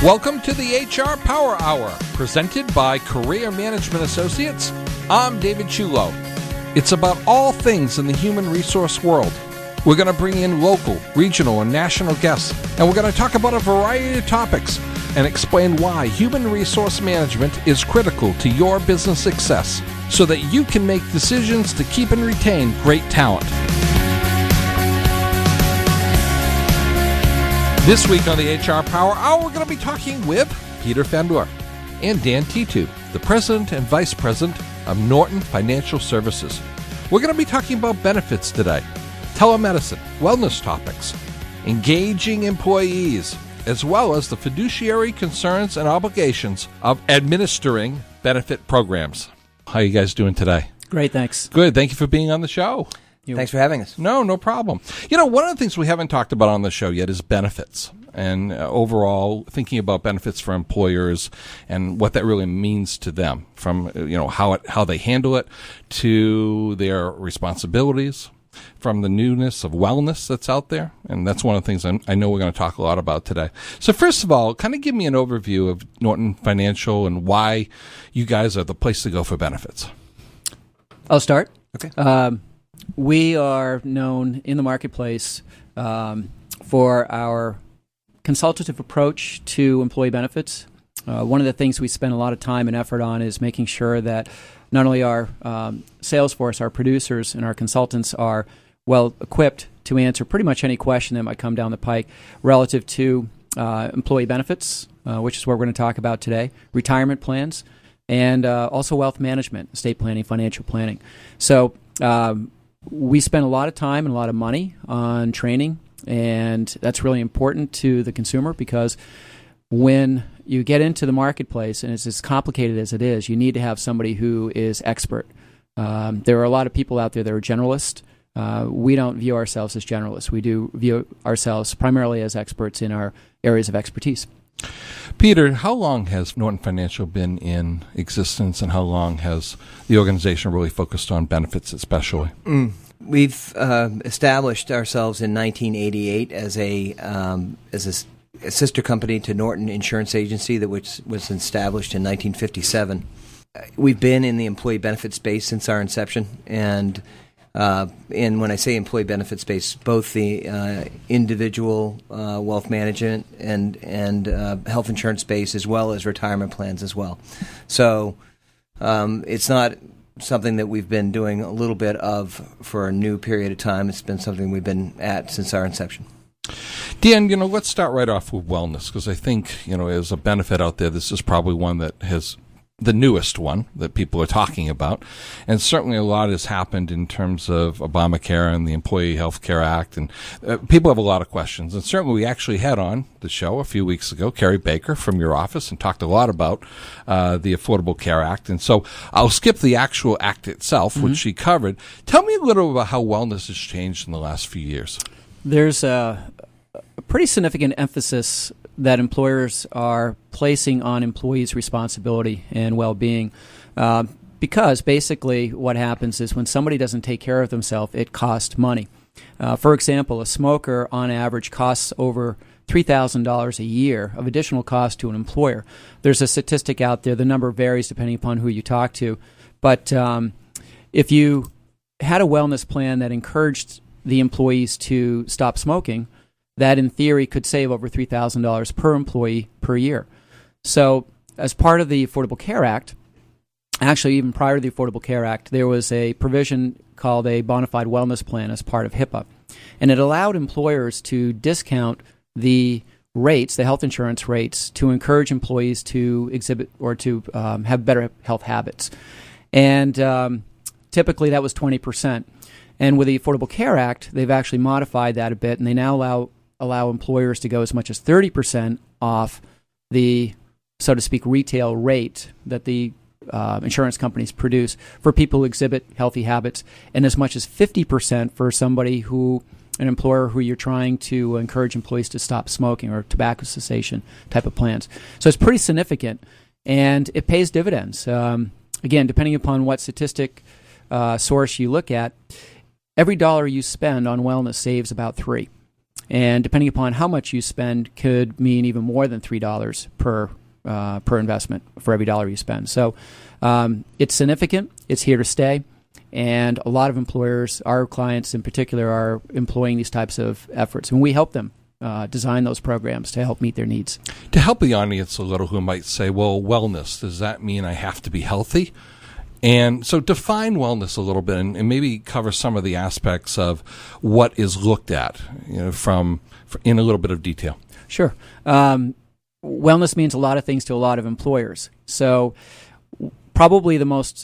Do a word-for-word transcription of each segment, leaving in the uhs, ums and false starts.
Welcome to the H R Power Hour, presented by Career Management Associates. I'm David Chulo. It's about all things in the human resource world. We're going to bring in local, regional, and national guests, and we're going to talk about a variety of topics and explain why human resource management is critical to your business success so that you can make decisions to keep and retain great talent. This week on the H R Power Hour, we're going to be talking with Peter Fandor and Dan Titu, the President and Vice President of Norton Financial Services. We're going to be talking about benefits today, telemedicine, wellness topics, engaging employees, as well as the fiduciary concerns and obligations of administering benefit programs. How are you guys doing today? Great, thanks. Good. Thank you for being on the show. Thanks for having us. No, no problem. You know, one of the things we haven't talked about on the show yet is benefits. And uh, overall, thinking about benefits for employers and what that really means to them, from, you know, how it, how they handle it to their responsibilities, from the newness of wellness that's out there. And that's one of the things I'm, I know we're going to talk a lot about today. So first of all, kind of give me an overview of Norton Financial and why you guys are the place to go for benefits. I'll start. Okay. Um, we are known in the marketplace um, for our consultative approach to employee benefits. Uh, one of the things we spend a lot of time and effort on is making sure that not only our um, sales force, our producers, and our consultants are well equipped to answer pretty much any question that might come down the pike relative to uh, employee benefits, uh, which is what we're going to talk about today, retirement plans, and uh, also wealth management, estate planning, financial planning. So um, we spend a lot of time and a lot of money on training, and that's really important to the consumer because when you get into the marketplace, and it's as complicated as it is, you need to have somebody who is expert. Um, there are a lot of people out there that are generalists. Uh, we don't view ourselves as generalists. We do view ourselves primarily as experts in our areas of expertise. Peter, how long has Norton Financial been in existence, and how long has the organization really focused on benefits especially? Mm. We've uh, established ourselves in nineteen eighty-eight as a um, as a, a sister company to Norton Insurance Agency that which was established in nineteen fifty-seven. We've been in the employee benefit space since our inception, and uh, and when I say employee benefit space, both the uh, individual uh, wealth management and and uh, health insurance space, as well as retirement plans as well. So um, it's not something that we've been doing a little bit of for a new period of time. It's been something we've been at since our inception. Dan, you know, let's start right off with wellness, because I think, you know, as a benefit out there, this is probably one that has the newest one that people are talking about. And certainly a lot has happened in terms of Obamacare and the Employee Health Care Act. And uh, people have a lot of questions. And certainly we actually had on the show a few weeks ago Carrie Baker from your office and talked a lot about uh, the Affordable Care Act. And so I'll skip the actual act itself, mm-hmm. which she covered. Tell me a little about how wellness has changed in the last few years. There's a, a pretty significant emphasis that employers are placing on employees' responsibility and well-being uh, because basically what happens is when somebody doesn't take care of themselves, it costs money. Uh, for example, a smoker on average costs over three thousand dollars a year of additional cost to an employer. There's a statistic out there. The number varies depending upon who you talk to. But um, if you had a wellness plan that encouraged the employees to stop smoking, that in theory could save over three thousand dollars per employee per year. So as part of the Affordable Care Act, actually even prior to the Affordable Care Act, there was a provision called a bona fide wellness plan as part of HIPAA. And it allowed employers to discount the rates, the health insurance rates, to encourage employees to exhibit or to um, have better health habits. And um, typically that was twenty percent. And with the Affordable Care Act, they've actually modified that a bit, and they now allow allow employers to go as much as thirty percent off the, so to speak, retail rate that the uh, insurance companies produce for people who exhibit healthy habits, and as much as fifty percent for somebody who, an employer who you're trying to encourage employees to stop smoking or tobacco cessation type of plans. So it's pretty significant, and it pays dividends. Um, again, depending upon what statistic uh, source you look at, every dollar you spend on wellness saves about three. and depending upon how much you spend, could mean even more than three dollars per uh, per investment for every dollar you spend. So um, it's significant. It's here to stay. And a lot of employers, our clients in particular, are employing these types of efforts. And we help them uh, design those programs to help meet their needs. To help the audience a little who might say, well, wellness, does that mean I have to be healthy? And so define wellness a little bit and, and maybe cover some of the aspects of what is looked at, you know, from in a little bit of detail. Sure. Um, wellness means a lot of things to a lot of employers. So probably the most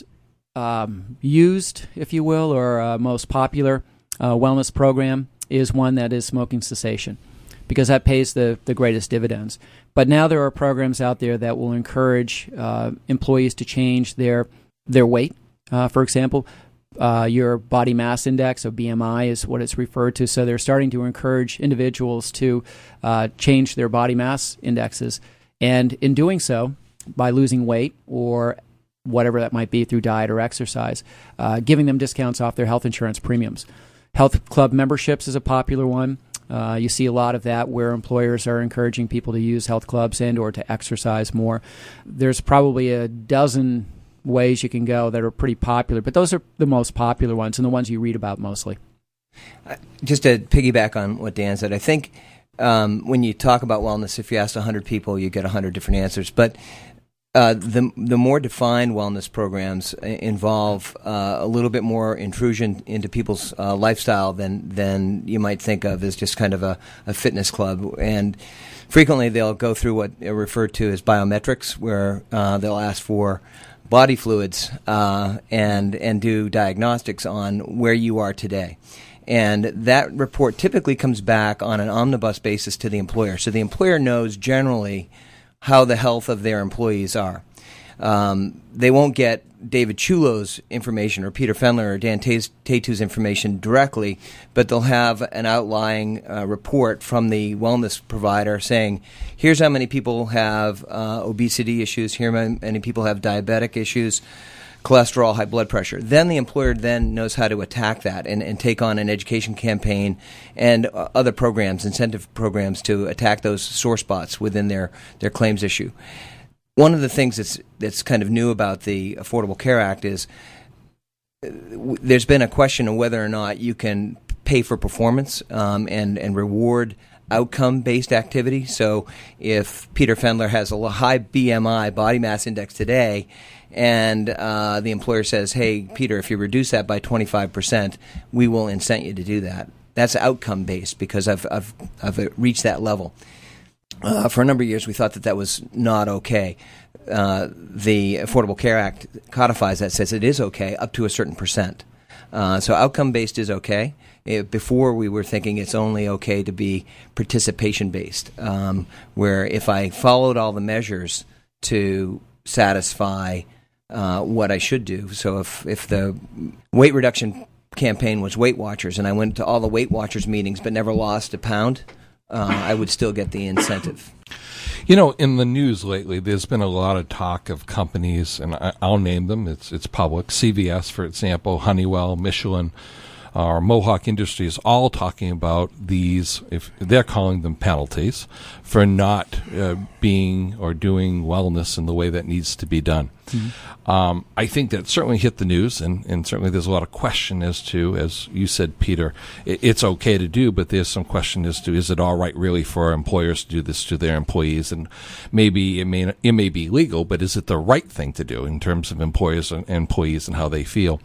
Um, used, if you will, or uh, most popular uh, wellness program is one that is smoking cessation, because that pays the, the greatest dividends. But now there are programs out there that will encourage uh, employees to change their their weight. Uh, for example, uh, your body mass index, or B M I, is what it's referred to. So they're starting to encourage individuals to uh, change their body mass indexes, and in doing so, by losing weight or whatever that might be through diet or exercise, uh, giving them discounts off their health insurance premiums. Health club memberships is a popular one. Uh, you see a lot of that where employers are encouraging people to use health clubs and or to exercise more. There's probably a dozen ways you can go that are pretty popular, but those are the most popular ones and the ones you read about mostly. Uh, just to piggyback on what Dan said, I think um, when you talk about wellness, if you ask one hundred people, you get one hundred different answers. But Uh, the the more defined wellness programs involve uh, a little bit more intrusion into people's uh, lifestyle than than you might think of as just kind of a, a fitness club. And frequently they'll go through what are referred to as biometrics, where uh, they'll ask for body fluids uh, and and do diagnostics on where you are today. And that report typically comes back on an omnibus basis to the employer. So the employer knows generally how the health of their employees are. Um, they won't get David Chulo's information or Peter Fendler or Dan Tatu's information directly, but they'll have an outlying uh, report from the wellness provider saying, here's how many people have uh, obesity issues, here how many people have diabetic issues, cholesterol, high blood pressure. Then the employer then knows how to attack that and, and take on an education campaign and uh, other programs, incentive programs to attack those sore spots within their, their claims issue. One of the things that's that's kind of new about the Affordable Care Act is uh, w- there's been a question of whether or not you can pay for performance um, and, and reward outcome-based activity. So if Peter Fendler has a high B M I, body mass index today, and uh, the employer says, hey, Peter, if you reduce that by twenty-five percent, we will incent you to do that. That's outcome-based because I've, I've, I've reached that level. Uh, for a number of years, we thought that that was not okay. Uh, the Affordable Care Act codifies that, says it is okay up to a certain percent. Uh, so outcome-based is okay. It, before we were thinking it's only okay to be participation-based, um, where if I followed all the measures to satisfy uh, what I should do. So if, if the weight reduction campaign was Weight Watchers and I went to all the Weight Watchers meetings but never lost a pound, uh, I would still get the incentive. You know, in the news lately, there's been a lot of talk of companies, and I, I'll name them. It's it's public. C V S, for example, Honeywell, Michelin, or Mohawk Industries, all talking about these, if they're calling them penalties, for not uh, being or doing wellness in the way that needs to be done. Mm-hmm. Um, I think that certainly hit the news, and, and certainly there's a lot of question as to, as you said, Peter, it, it's okay to do, but there's some question as to, is it all right really for employers to do this to their employees? And maybe it may it may be legal, but is it the right thing to do in terms of employers and employees and how they feel?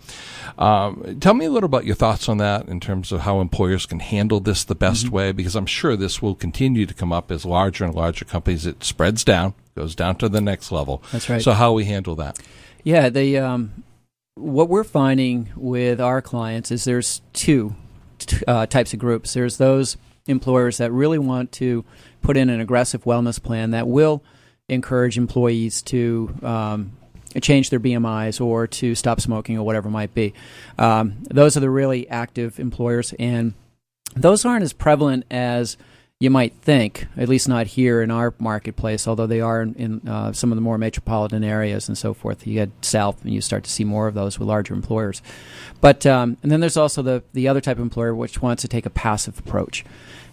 Um, tell me a little about your thoughts on that in terms of how employers can handle this the best mm-hmm. way, because I'm sure this will continue to come up as larger and larger companies. It spreads down, goes down to the next level. That's right. So how we handle that? Yeah, the um, what we're finding with our clients is there's two t- uh, types of groups. There's those employers that really want to put in an aggressive wellness plan that will encourage employees to um, change their B M Is or to stop smoking or whatever it might be. Um, those are the really active employers, and those aren't as prevalent as you might think, at least not here in our marketplace, although they are in, in uh, some of the more metropolitan areas and so forth. You get south and you start to see more of those with larger employers. But um, and then there's also the, the other type of employer which wants to take a passive approach.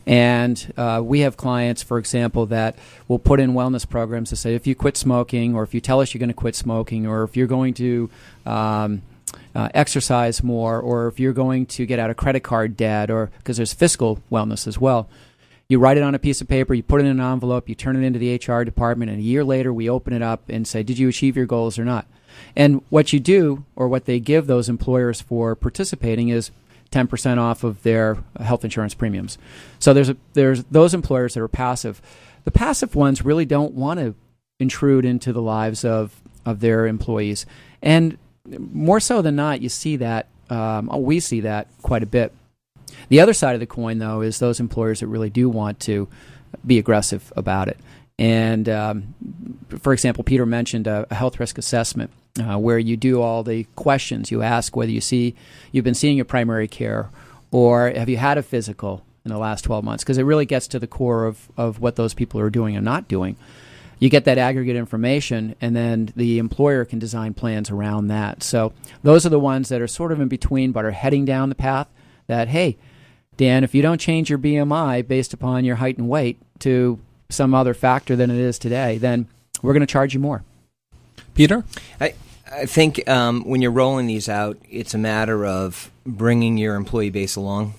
And uh, we have clients, for example, that will put in wellness programs to say, if you quit smoking, or if you tell us you're going to quit smoking, or if you're going to um, uh, exercise more, or if you're going to get out of credit card debt, or because there's fiscal wellness as well. You write it on a piece of paper, you put it in an envelope, you turn it into the H R department, and a year later we open it up and say, did you achieve your goals or not? And what you do, or what they give those employers for participating, is ten percent off of their health insurance premiums. So there's a, there's those employers that are passive. The passive ones really don't want to intrude into the lives of, of their employees. And more so than not, you see that, um, we see that quite a bit. The other side of the coin, though, is those employers that really do want to be aggressive about it. And, um, for example, Peter mentioned a, a health risk assessment uh, where you do all the questions. You ask whether you see you've been seeing your primary care, or have you had a physical in the last twelve months, because it really gets to the core of, of what those people are doing and not doing. You get that aggregate information, and then the employer can design plans around that. So those are the ones that are sort of in between but are heading down the path that, hey, Dan, if you don't change your B M I based upon your height and weight to some other factor than it is today, then we're going to charge you more. Peter? I, I think um, when you're rolling these out, it's a matter of bringing your employee base along.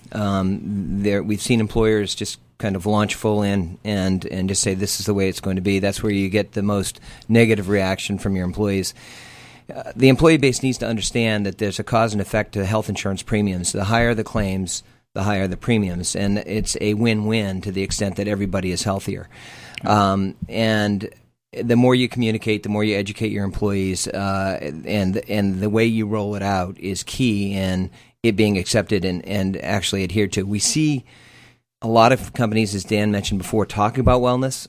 Um, there, we've seen employers just kind of launch full in and, and just say this is the way it's going to be. That's where you get the most negative reaction from your employees. Uh, the employee base needs to understand that there's a cause and effect to health insurance premiums. The higher the claims, the higher the premiums, and it's a win-win to the extent that everybody is healthier. Um, and the more you communicate, the more you educate your employees, uh, and and the way you roll it out is key in it being accepted and, and actually adhered to. We see a lot of companies, as Dan mentioned before, talking about wellness,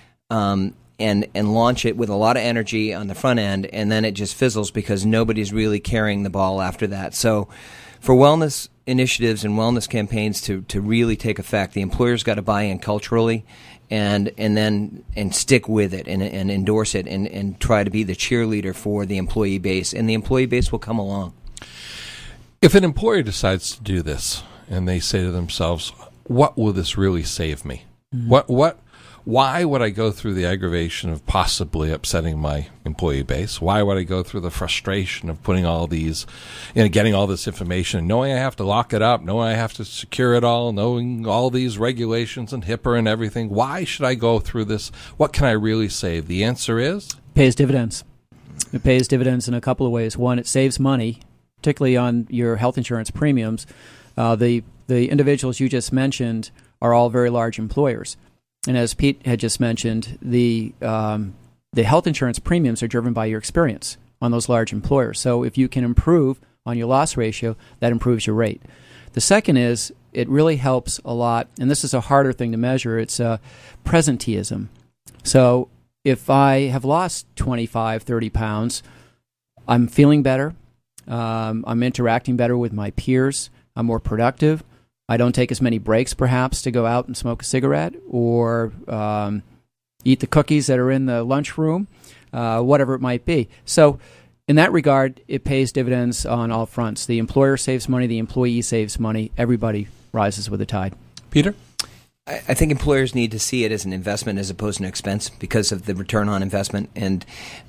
um, and and launch it with a lot of energy on the front end, and then it just fizzles because nobody's really carrying the ball after that. So for wellness initiatives and wellness campaigns to, to really take effect, the employer's got to buy in culturally and and then and stick with it and, and endorse it and, and try to be the cheerleader for the employee base, and the employee base will come along. If an employer decides to do this and they say to themselves, what will this really save me? Mm-hmm. What what Why would I go through the aggravation of possibly upsetting my employee base? Why would I go through the frustration of putting all these, you know, getting all this information, knowing I have to lock it up, knowing I have to secure it all, knowing all these regulations and HIPAA and everything? Why should I go through this? What can I really save? The answer is? It pays dividends. It pays dividends in a couple of ways. One, it saves money, particularly on your health insurance premiums. Uh, the, the individuals you just mentioned are all very large employers. And as Pete had just mentioned, the um, the health insurance premiums are driven by your experience on those large employers. So if you can improve on your loss ratio, that improves your rate. The second is it really helps a lot, and this is a harder thing to measure, it's uh, presenteeism. So if I have lost twenty-five, thirty pounds, I'm feeling better, um, I'm interacting better with my peers, I'm more productive. I don't take as many breaks, perhaps, to go out and smoke a cigarette or um, eat the cookies that are in the lunchroom, uh, whatever it might be. So in that regard, it pays dividends on all fronts. The employer saves money, the employee saves money, everybody rises with the tide. Peter? I, I think employers need to see it as an investment as opposed to an expense because of the return on investment. And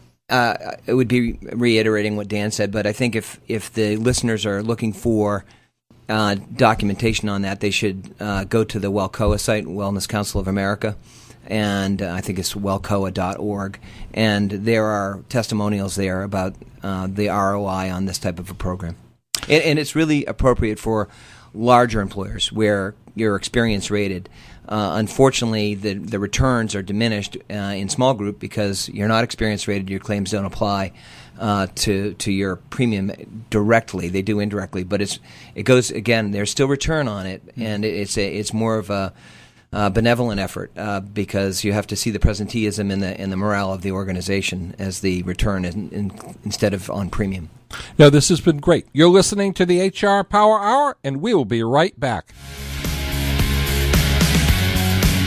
uh, it would be reiterating what Dan said, but I think if, if the listeners are looking for Uh, documentation on that, they should uh, go to the WellCOA site, Wellness Council of America, and uh, I think it's wellcoa dot org, and there are testimonials there about uh, the R O I on this type of a program. And, and it's really appropriate for larger employers where you're experience rated. Uh, unfortunately, the, the returns are diminished uh, in small group because you're not experience rated, your claims don't apply uh, to to your premium directly. They do indirectly, but it's it goes again. There's still return on it, and it's a, it's more of a uh, benevolent effort uh, because you have to see the presenteeism and the and the morale of the organization as the return in, in, instead of on premium. Now, this has been great. You're listening to the H R Power Hour, and we will be right back.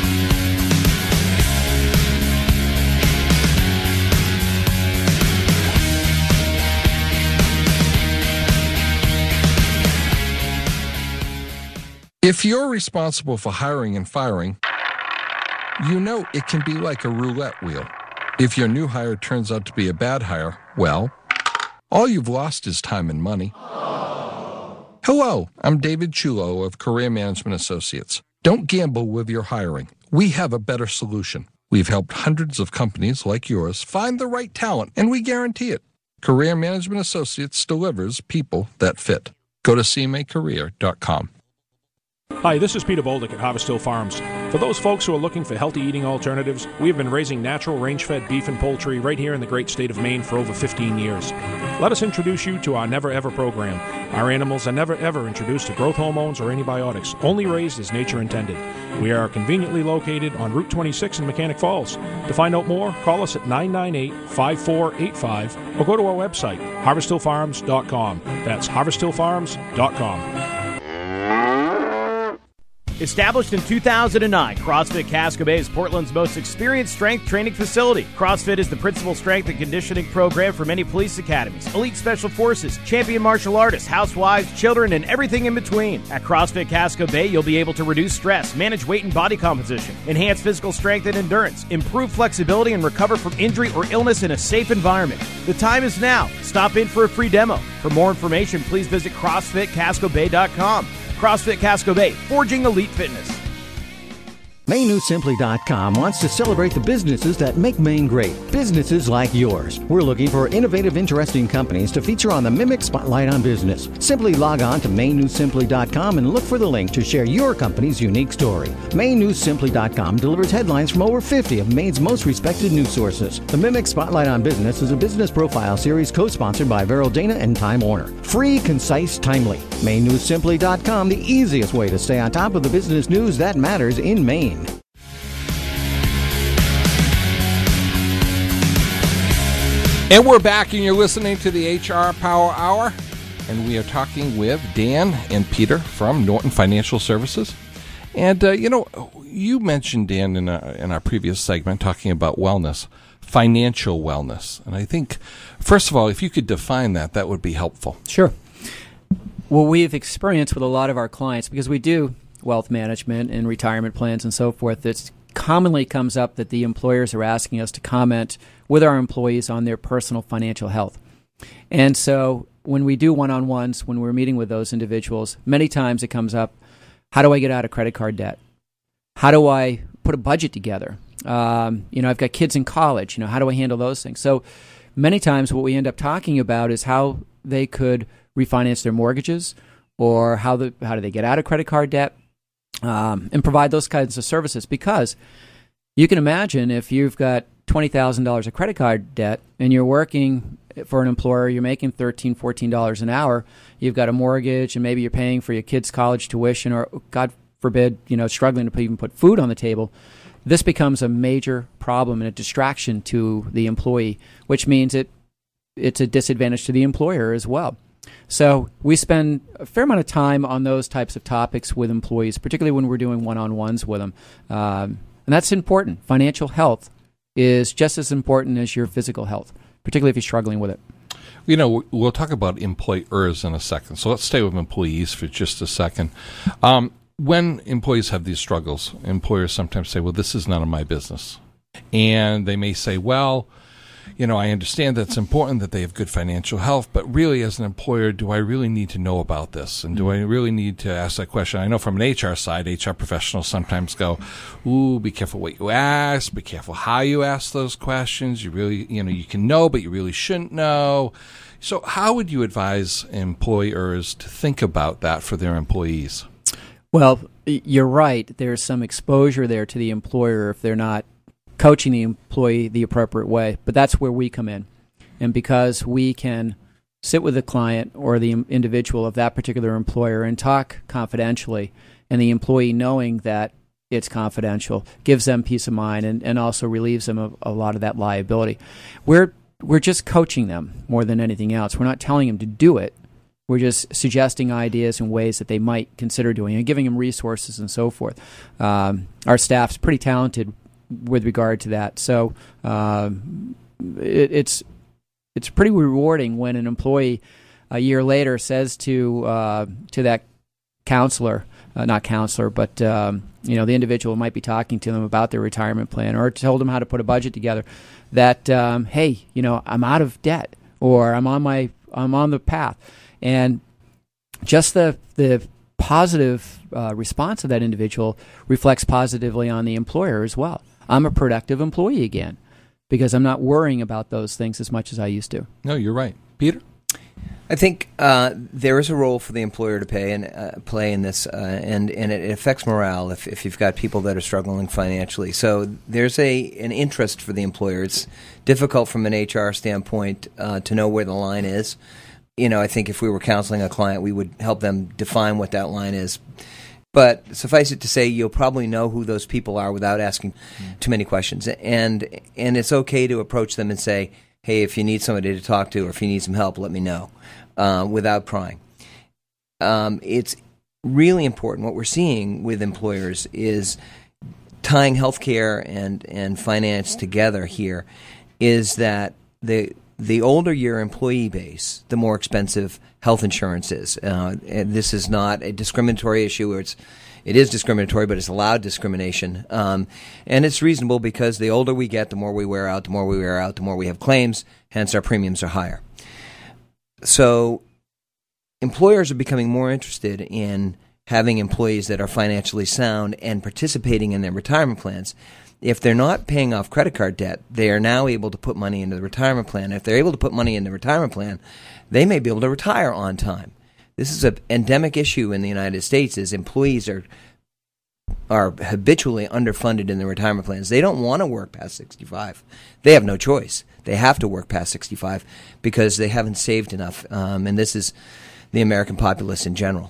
If you're responsible for hiring and firing, you know it can be like a roulette wheel. If your new hire turns out to be a bad hire, well, all you've lost is time and money. Hello, I'm David Chulo of Career Management Associates. Don't gamble with your hiring. We have a better solution. We've helped hundreds of companies like yours find the right talent, and we guarantee it. Career Management Associates delivers people that fit. Go to c m a career dot com. Hi, this is Peter Boldick at Harvest Hill Farms. For those folks who are looking for healthy eating alternatives, we have been raising natural range-fed beef and poultry right here in the great state of Maine for over fifteen years. Let us introduce you to our Never Ever program. Our animals are never ever introduced to growth hormones or antibiotics, only raised as nature intended. We are conveniently located on Route twenty-six in Mechanic Falls. To find out more, call us at nine nine eight, five four eight five or go to our website, harvest hill farms dot com. That's harvest hill farms dot com. Established in two thousand nine, CrossFit Casco Bay is Portland's most experienced strength training facility. CrossFit is the principal strength and conditioning program for many police academies, elite special forces, champion martial artists, housewives, children, and everything in between. At CrossFit Casco Bay, you'll be able to reduce stress, manage weight and body composition, enhance physical strength and endurance, improve flexibility, and recover from injury or illness in a safe environment. The time is now. Stop in for a free demo. For more information, please visit CrossFit Casco Bay dot com. CrossFit Casco Bay, forging elite fitness. Maine News Simply dot com wants to celebrate the businesses that make Maine great. Businesses like yours. We're looking for innovative, interesting companies to feature on the Mimic Spotlight on Business. Simply log on to Maine News Simply dot com and look for the link to share your company's unique story. Maine News Simply dot com delivers headlines from over fifty of Maine's most respected news sources. The Mimic Spotlight on Business is a business profile series co-sponsored by Veryl Dana and Time Warner. Free, concise, timely. Maine News Simply dot com, the easiest way to stay on top of the business news that matters in Maine. And we're back, and you're listening to the H R Power Hour, and we are talking with Dan and Peter from Norton Financial Services. And, uh, you know, you mentioned, Dan, in, a, in our previous segment, talking about wellness, financial wellness. And I think, first of all, if you could define that, that would be helpful. Sure. Well, we've experienced with a lot of our clients, because we do wealth management and retirement plans and so forth, it's commonly comes up that the employers are asking us to comment with our employees on their personal financial health. And so when we do one-on-ones, when we're meeting with those individuals, many times it comes up, how do I get out of credit card debt? How do I put a budget together? Um, you know, I've got kids in college. You know, how do I handle those things? So many times what we end up talking about is how they could refinance their mortgages, or how the how do they get out of credit card debt, um, and provide those kinds of services. Because you can imagine if you've got twenty thousand dollars of credit card debt and you're working for an employer, you're making thirteen dollars, fourteen dollars an hour, you've got a mortgage, and maybe you're paying for your kids' college tuition, or, God forbid, you know, struggling to even put food on the table. This becomes a major problem and a distraction to the employee, which means it it's a disadvantage to the employer as well. So we spend a fair amount of time on those types of topics with employees, particularly when we're doing one-on-ones with them. Um, and that's important. Financial health is just as important as your physical health, particularly if you're struggling with it. You know, we'll talk about employers in a second. So let's stay with employees for just a second. Um, when employees have these struggles, employers sometimes say, well, this is none of my business. And they may say, well, you know, I understand that it's important that they have good financial health, but really as an employer, do I really need to know about this? And do I really need to ask that question? I know from an H R side, H R professionals sometimes go, ooh, be careful what you ask, be careful how you ask those questions. You really, you know, you can know, but you really shouldn't know. So how would you advise employers to think about that for their employees? Well, you're right. There's some exposure there to the employer if they're not coaching the employee the appropriate way. But that's where we come in. And because we can sit with the client or the individual of that particular employer and talk confidentially, and the employee knowing that it's confidential gives them peace of mind, and, and also relieves them of a lot of that liability. We're we're just coaching them more than anything else. We're not telling them to do it. We're just suggesting ideas and ways that they might consider doing it, and giving them resources and so forth. Um, our staff's pretty talented with regard to that. So uh, it, it's it's pretty rewarding when an employee a year later says to uh, to that counselor, uh, not counselor, but um, you know, the individual might be talking to them about their retirement plan or told them how to put a budget together. That um, hey, you know, I'm out of debt, or I'm on my I'm on the path, and just the the positive uh, response of that individual reflects positively on the employer as well. I'm a productive employee again because I'm not worrying about those things as much as I used to. No, you're right. Peter? I think uh, there is a role for the employer to pay and uh, play in this, uh, and and it affects morale if, if you've got people that are struggling financially. So there's a an interest for the employer. It's difficult from an H R standpoint uh, to know where the line is. You know, I think if we were counseling a client, we would help them define what that line is. But suffice it to say, you'll probably know who those people are without asking mm. too many questions. And and it's okay to approach them and say, hey, if you need somebody to talk to or if you need some help, let me know, uh, without prying. Um, it's really important. What we're seeing with employers is tying healthcare and, and finance together here is that the the older your employee base, the more expensive health insurance is. Uh, and this is not a discriminatory issue where it's It is discriminatory, but it's allowed discrimination. Um, and it's reasonable because the older we get, the more we wear out, the more we wear out, the more we have claims, hence our premiums are higher. So employers are becoming more interested in having employees that are financially sound and participating in their retirement plans. If they're not paying off credit card debt, they are now able to put money into the retirement plan. If they're able to put money in the retirement plan, they may be able to retire on time. This is an endemic issue in the United States is employees are are habitually underfunded in their retirement plans. They don't want to work past sixty-five. They have no choice. They have to work past sixty-five because they haven't saved enough. Um, and this is the American populace in general.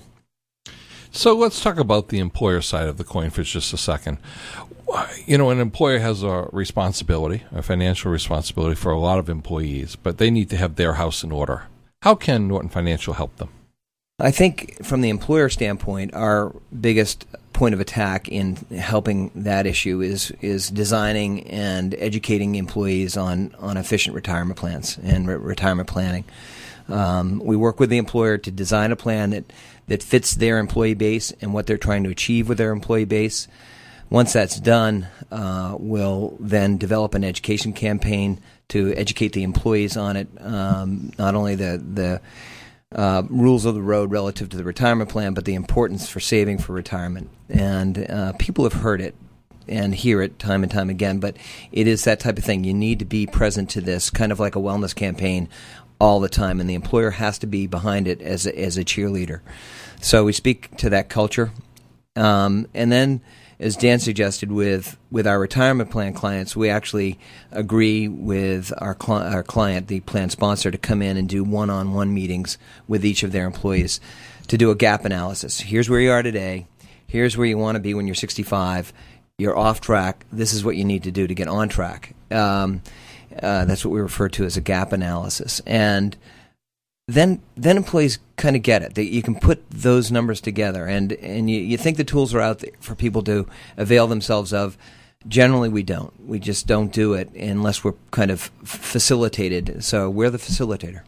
So let's talk about the employer side of the coin for just a second. You know, an employer has a responsibility, a financial responsibility for a lot of employees, but they need to have their house in order. How can Norton Financial help them? I think from the employer standpoint, our biggest point of attack in helping that issue is is designing and educating employees on, on efficient retirement plans and re- retirement planning. Um, we work with the employer to design a plan that, that fits their employee base and what they're trying to achieve with their employee base. Once that's done, uh, we'll then develop an education campaign to educate the employees on it, um, not only the the Uh, rules of the road relative to the retirement plan, but the importance for saving for retirement. And uh, people have heard it and hear it time and time again, but it is that type of thing. You need to be present to this, kind of like a wellness campaign all the time, and the employer has to be behind it as a, as a cheerleader. So we speak to that culture. Um, and then, as Dan suggested, with, with our retirement plan clients, we actually agree with our, cli- our client, the plan sponsor, to come in and do one-on-one meetings with each of their employees to do a gap analysis. Here's where you are today. Here's where you want to be when you're sixty-five. You're off track. This is what you need to do to get on track. Um, uh, that's what we refer to as a gap analysis. And then then employees kind of get it. They, you can put those numbers together, and, and you, you think the tools are out there for people to avail themselves of. Generally, we don't. We just don't do it unless we're kind of facilitated. So we're the facilitator.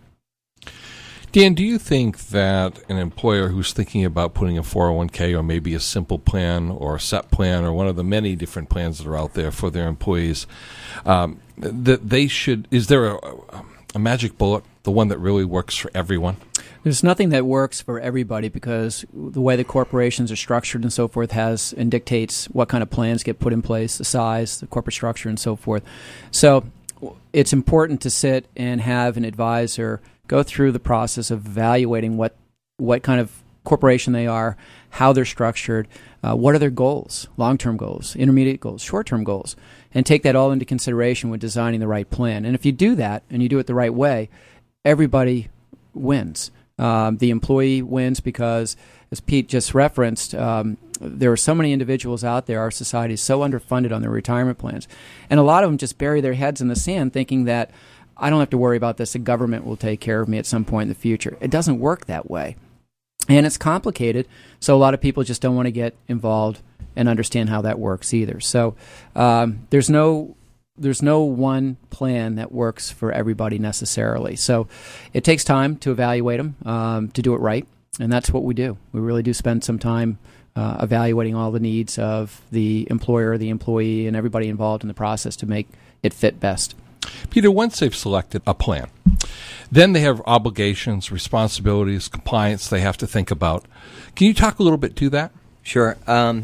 Dan, do you think that an employer who's thinking about putting a four oh one k or maybe a simple plan or a SEP plan or one of the many different plans that are out there for their employees, um, that they should, is there a, a magic bullet, the one that really works for everyone? There's nothing that works for everybody because the way the corporations are structured and so forth has and dictates what kind of plans get put in place, the size, the corporate structure, and so forth. So it's important to sit and have an advisor go through the process of evaluating what what kind of corporation they are, how they're structured, uh, what are their goals, long-term goals, intermediate goals, short-term goals, and take that all into consideration when designing the right plan. And if you do that and you do it the right way, everybody wins. Um, the employee wins because, as Pete just referenced, um, there are so many individuals out there. Our society is so underfunded on their retirement plans. And a lot of them just bury their heads in the sand thinking that I don't have to worry about this. The government will take care of me at some point in the future. It doesn't work that way. And it's complicated, so a lot of people just don't want to get involved and understand how that works either. So um, there's no there's no one plan that works for everybody necessarily. So it takes time to evaluate them, um, to do it right, and that's what we do. We really do spend some time uh, evaluating all the needs of the employer, the employee, and everybody involved in the process to make it fit best. Peter, once they've selected a plan, then they have obligations, responsibilities, compliance they have to think about. Can you talk a little bit to that? Sure. Um,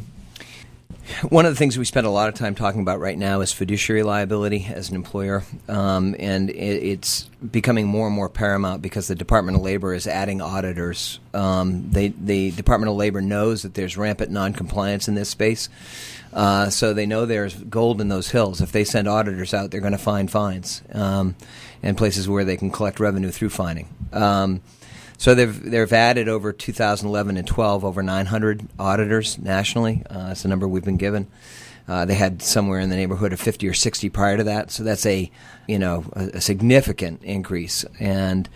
one of the things we spend a lot of time talking about right now is fiduciary liability as an employer, um, and it, it's becoming more and more paramount because the Department of Labor is adding auditors. Um, they, the Department of Labor knows that there's rampant noncompliance in this space, uh, so they know there's gold in those hills. If they send auditors out, they're going to find fines um, and places where they can collect revenue through fining. Um, So they've they've added over two thousand eleven and twelve over nine hundred auditors nationally. Uh, that's the number we've been given. Uh, they had somewhere in the neighborhood of fifty or sixty prior to that. So that's a you know a, a significant increase. And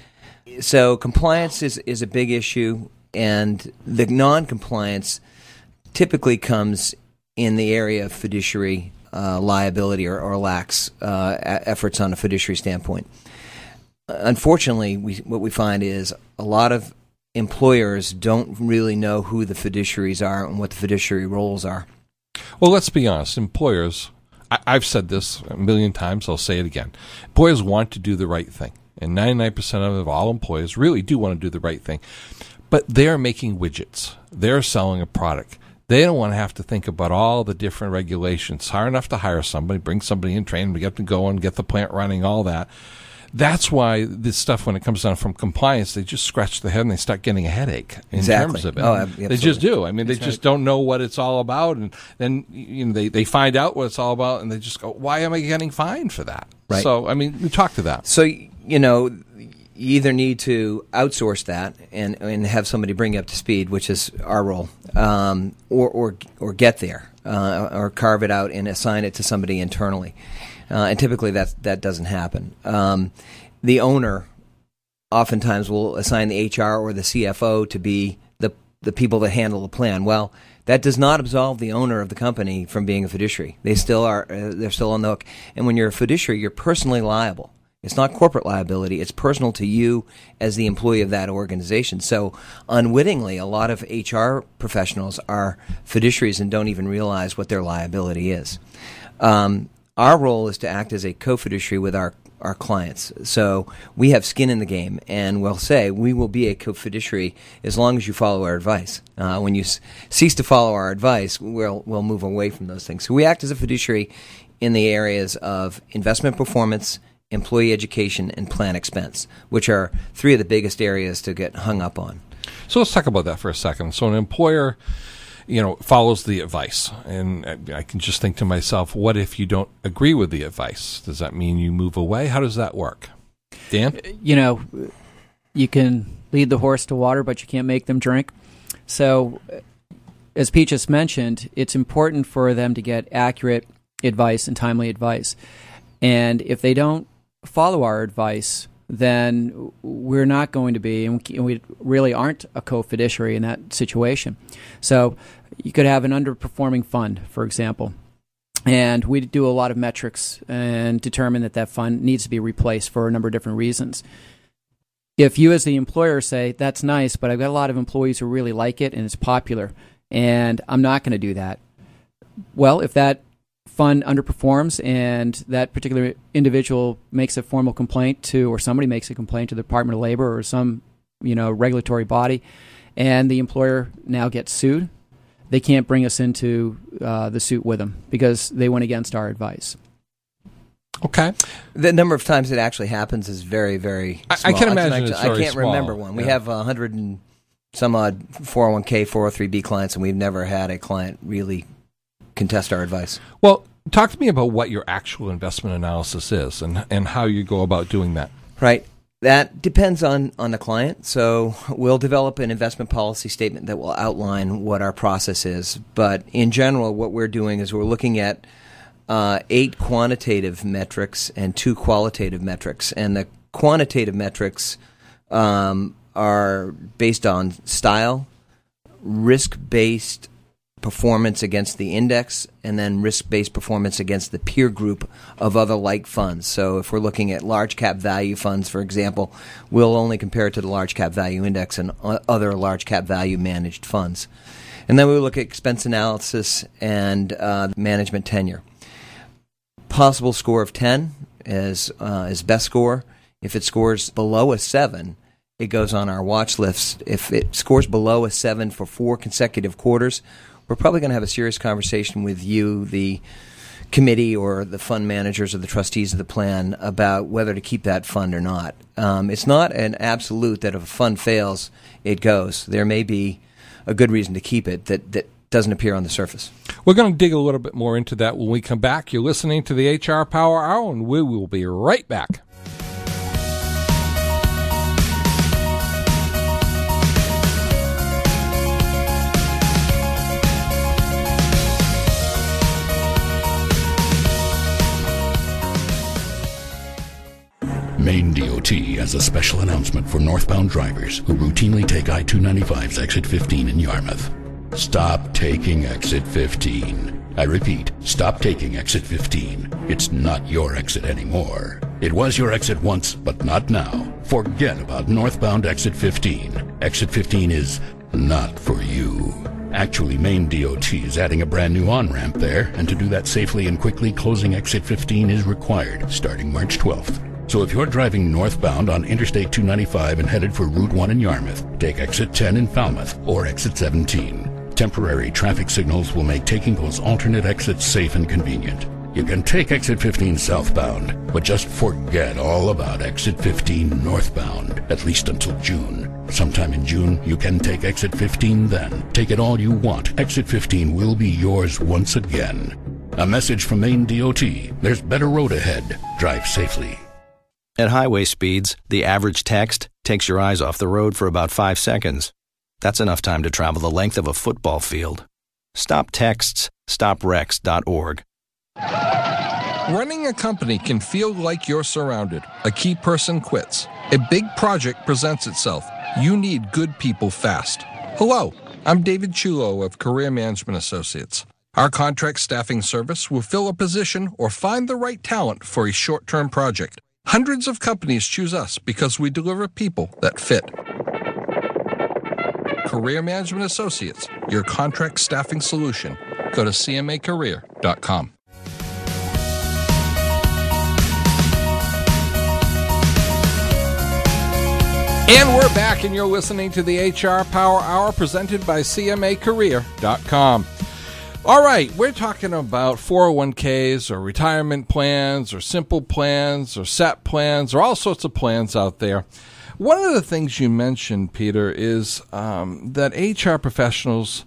so compliance is is a big issue, and the non-compliance typically comes in the area of fiduciary uh, liability or, or lacks uh, efforts on a fiduciary standpoint. Unfortunately, we, what we find is a lot of employers don't really know who the fiduciaries are and what the fiduciary roles are. Well, let's be honest. Employers, I, I've said this a million times, I'll say it again. Employers want to do the right thing. And ninety-nine percent of all employers really do want to do the right thing. But they're making widgets. They're selling a product. They don't want to have to think about all the different regulations. Hard enough to hire somebody, bring somebody in, train them, get them going, get the plant running, all that. That's why this stuff, when it comes down from compliance, they just scratch their head and they start getting a headache in exactly. terms of it. Oh, absolutely. They just do. I mean, That's they just right. don't know what it's all about, and then you know they, they find out what it's all about, and they just go, "Why am I getting fined for that?" Right. So, I mean, we talk to that. So you know, you either need to outsource that and and have somebody bring you up to speed, which is our role, um, or or or get there, uh, or carve it out and assign it to somebody internally. Uh, and typically that that doesn't happen. Um, the owner oftentimes will assign the H R or the C F O to be the the people that handle the plan. Well, that does not absolve the owner of the company from being a fiduciary. They still are. Uh, they're still on the hook. And when you're a fiduciary, you're personally liable. It's not corporate liability. It's personal to you as the employee of that organization. So unwittingly, a lot of H R professionals are fiduciaries and don't even realize what their liability is. Um, Our role is to act as a co-fiduciary with our, our clients. So we have skin in the game, and we'll say we will be a co-fiduciary as long as you follow our advice. Uh, when you s- cease to follow our advice, we'll, we'll move away from those things. So we act as a fiduciary in the areas of investment performance, employee education, and plan expense, which are three of the biggest areas to get hung up on. So let's talk about that for a second. So an employer, you know, follows the advice, and I can just think to myself, what if you don't agree with the advice? Does that mean you move away? How does that work? Dan? You know, you can lead the horse to water, but you can't make them drink. So, as Pete just mentioned, it's important for them to get accurate advice and timely advice. And if they don't follow our advice, then we're not going to be, and we really aren't a co-fiduciary in that situation. So you could have an underperforming fund, for example, and we do a lot of metrics and determine that that fund needs to be replaced for a number of different reasons. If you as the employer say, that's nice, but I've got a lot of employees who really like it and it's popular, and I'm not going to do that. Well, if that fund underperforms and that particular individual makes a formal complaint to, or somebody makes a complaint to the Department of Labor or some, you know, regulatory body, and the employer now gets sued, they can't bring us into uh, the suit with them because they went against our advice. Okay. The number of times it actually happens is very, very I, small. I can imagine I, it's I very can't small. remember one. We Yeah. have a hundred and some odd four oh one k, four oh three b clients, and we've never had a client really contest our advice. Well, talk to me about what your actual investment analysis is and, and how you go about doing that. Right. That depends on, on the client. So we'll develop an investment policy statement that will outline what our process is. But in general, what we're doing is we're looking at uh, eight quantitative metrics and two qualitative metrics. And the quantitative metrics um, are based on style, risk-based performance against the index, and then risk-based performance against the peer group of other like funds. So if we're looking at large cap value funds, for example, we'll only compare it to the large cap value index and other large cap value managed funds. And then we look at expense analysis and uh, management tenure. Possible score of ten is uh, is best score. If it scores below a seven, it goes on our watch list. If it scores below a seven for four consecutive quarters, we're probably going to have a serious conversation with you, the committee or the fund managers or the trustees of the plan, about whether to keep that fund or not. Um, it's not an absolute that if a fund fails, it goes. There may be a good reason to keep it that, that doesn't appear on the surface. We're going to dig a little bit more into that when we come back. You're listening to the H R Power Hour, and we will be right back. Maine D O T has a special announcement for northbound drivers who routinely take I two ninety-five's exit fifteen in Yarmouth. Stop taking exit fifteen. I repeat, stop taking exit fifteen. It's not your exit anymore. It was your exit once, but not now. Forget about northbound exit fifteen. Exit fifteen is not for you. Actually, Maine D O T is adding a brand new on-ramp there, and to do that safely and quickly, closing exit fifteen is required starting March twelfth. So if you're driving northbound on Interstate two ninety-five and headed for Route one in Yarmouth, take exit ten in Falmouth or exit seventeen. Temporary traffic signals will make taking those alternate exits safe and convenient. You can take exit fifteen southbound, but just forget all about exit fifteen northbound, at least until June. Sometime in June, you can take exit fifteen then. Take it all you want. Exit fifteen will be yours once again. A message from Maine D O T. There's better road ahead. Drive safely. At highway speeds, the average text takes your eyes off the road for about five seconds. That's enough time to travel the length of a football field. Stop texts. Stop wrecks dot org. Running a company can feel like you're surrounded. A key person quits. A big project presents itself. You need good people fast. Hello, I'm David Chulo of Career Management Associates. Our contract staffing service will fill a position or find the right talent for a short-term project. Hundreds of companies choose us because we deliver people that fit. Career Management Associates, your contract staffing solution. Go to c m a career dot com. And we're back, and you're listening to the H R Power Hour presented by c m a career dot com. All right, we're talking about four oh one k's or retirement plans or simple plans or S E P plans or all sorts of plans out there. One of the things you mentioned, Peter, is um, that H R professionals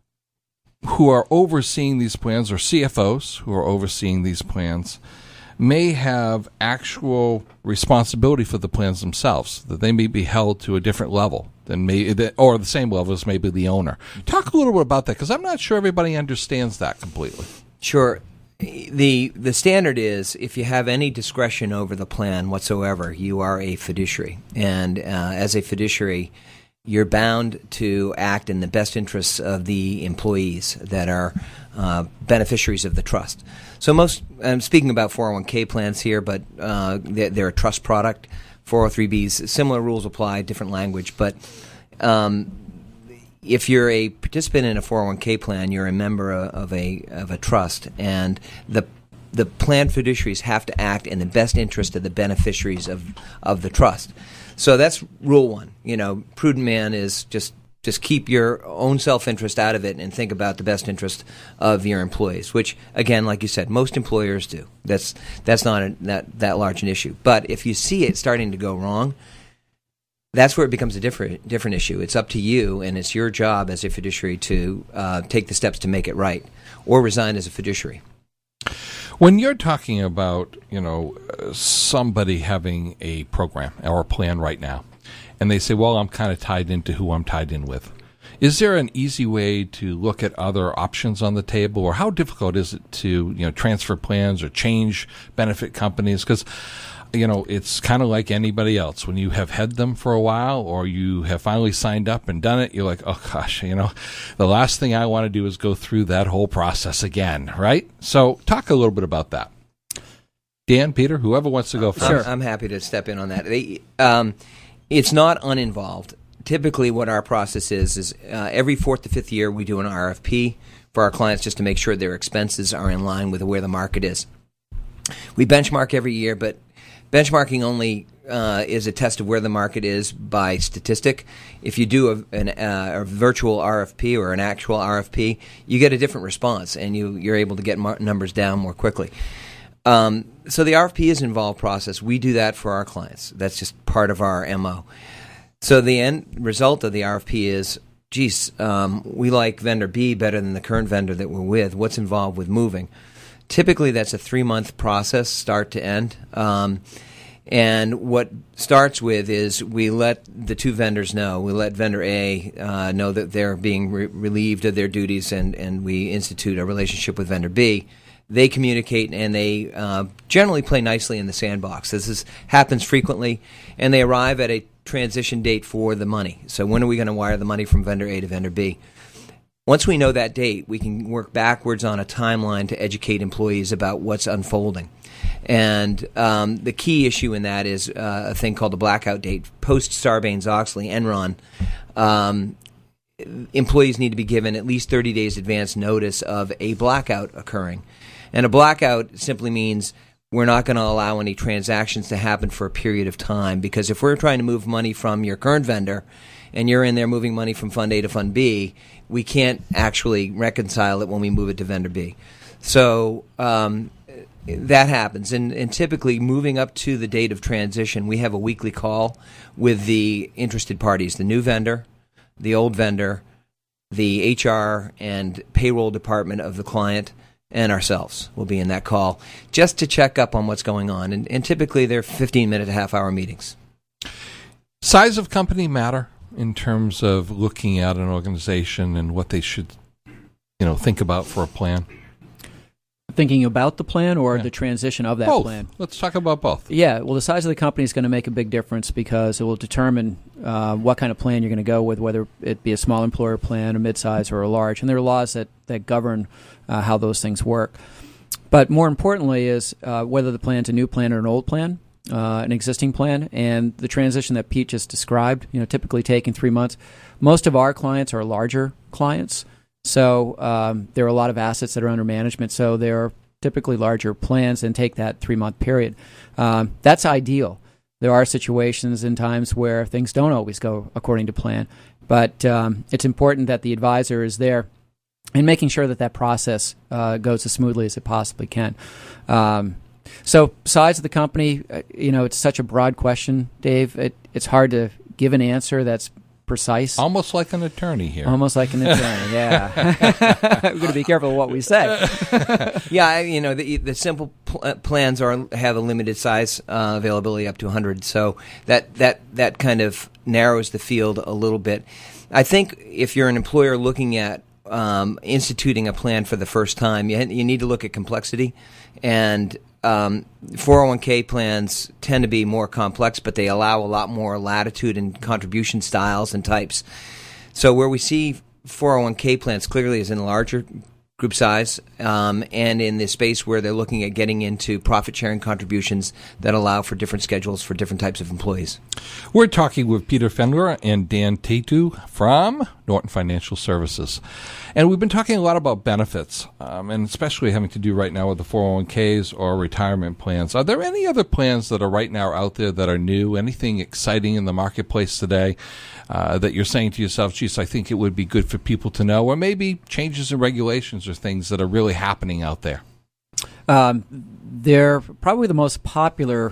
who are overseeing these plans, or C F Os who are overseeing these plans, may have actual responsibility for the plans themselves, that they may be held to a different level than may, or the same level as maybe the owner. Talk a little bit about that, because I'm not sure everybody understands that completely. Sure. The the standard is if you have any discretion over the plan whatsoever, you are a fiduciary. And uh, as a fiduciary, you're bound to act in the best interests of the employees that are uh, beneficiaries of the trust. So most, I'm speaking about four oh one k plans here, but uh, they're, they're a trust product. four oh three B's, similar rules apply, different language. But um, if you're a participant in a four oh one k plan, you're a member of a of a trust, and the the plan fiduciaries have to act in the best interest of the beneficiaries of of the trust. So that's rule one. You know, prudent man is just just keep your own self-interest out of it and think about the best interest of your employees, which, again, like you said, most employers do. That's that's not a, that, that large an issue. But if you see it starting to go wrong, that's where it becomes a different different issue. It's up to you, and it's your job as a fiduciary to uh, take the steps to make it right, or resign as a fiduciary. When you're talking about, you know, somebody having a program or a plan right now, and they say, well, I'm kind of tied into who I'm tied in with, is there an easy way to look at other options on the table, or how difficult is it to, you know, transfer plans or change benefit companies? Because, you know, it's kind of like anybody else. When you have had them for a while, or you have finally signed up and done it, you're like, oh gosh, you know, the last thing I want to do is go through that whole process again, right? So talk a little bit about that. Dan, Peter, whoever wants to go first. Sure. I'm happy to step in on that. They, um, it's not uninvolved typically what our process is is uh, every fourth to fifth year we do an R F P for our clients just to make sure their expenses are in line with where the market is. We benchmark every year, but benchmarking only uh, is a test of where the market is by statistic. If you do a, an, uh, a virtual R F P or an actual R F P, you get a different response, and you, you're able to get mar- numbers down more quickly. Um, so the R F P is an involved process. We do that for our clients. That's just part of our M O. So the end result of the R F P is, geez, um, we like vendor B better than the current vendor that we're with. What's involved with moving? Typically, that's a three-month process, start to end. Um, and what starts with is we let the two vendors know. We let vendor A uh, know that they're being re- relieved of their duties, and, and we institute a relationship with vendor B. They communicate, and they uh, generally play nicely in the sandbox. This is, happens frequently, and they arrive at a transition date for the money. So when are we going to wire the money from vendor A to vendor B? Once we know that date, we can work backwards on a timeline to educate employees about what's unfolding. And um, the key issue in that is uh, a thing called the blackout date. Post Sarbanes-Oxley, Enron, um, employees need to be given at least thirty days advance notice of a blackout occurring. And a blackout simply means we're not going to allow any transactions to happen for a period of time, because if we're trying to move money from your current vendor and you're in there moving money from Fund A to Fund B, we can't actually reconcile it when we move it to vendor B. So um, that happens. And, and typically, moving up to the date of transition, we have a weekly call with the interested parties, the new vendor, the old vendor, the H R and payroll department of the client, and ourselves will be in that call just to check up on what's going on. And, and typically, they're fifteen-minute to half-hour meetings. Size of company matter in terms of looking at an organization and what they should, you know, think about for a plan? Thinking about the plan or yeah. the transition of that both. plan? Let's talk about both. Yeah, well, the size of the company is going to make a big difference because it will determine uh, what kind of plan you're going to go with, whether it be a small employer plan, a mid-size, or a large. And there are laws that, that govern uh, how those things work. But more importantly is uh, whether the plan's a new plan or an old plan. Uh, an existing plan, and the transition that Pete just described, you know, typically taking three months. Most of our clients are larger clients, so um, there are a lot of assets that are under management, so they're typically larger plans and take that three-month period. Um, that's ideal. There are situations and times where things don't always go according to plan, but um, it's important that the advisor is there and making sure that that process uh, goes as smoothly as it possibly can. Um, So size of the company, uh, you know, it's such a broad question, Dave. It, it's hard to give an answer that's precise. Almost like an attorney here. Almost like an attorney, yeah. We're going to be careful what we say. yeah, you know, the, the simple pl- plans are have a limited size uh, availability up to one hundred, so that, that, that kind of narrows the field a little bit. I think if you're an employer looking at um, instituting a plan for the first time, you, you need to look at complexity, and Um, four oh one k plans tend to be more complex, but they allow a lot more latitude in contribution styles and types. So where we see four oh one k plans clearly is in larger group size um, and in the space where they're looking at getting into profit-sharing contributions that allow for different schedules for different types of employees. We're talking with Peter Fendler and Dan Tatu from Norton Financial Services. And we've been talking a lot about benefits, um, and especially having to do right now with the four oh one k's or retirement plans. Are there any other plans that are right now out there that are new, anything exciting in the marketplace today uh, that you're saying to yourself, geez, I think it would be good for people to know, or maybe changes in regulations or things that are really happening out there? Um, they're probably the most popular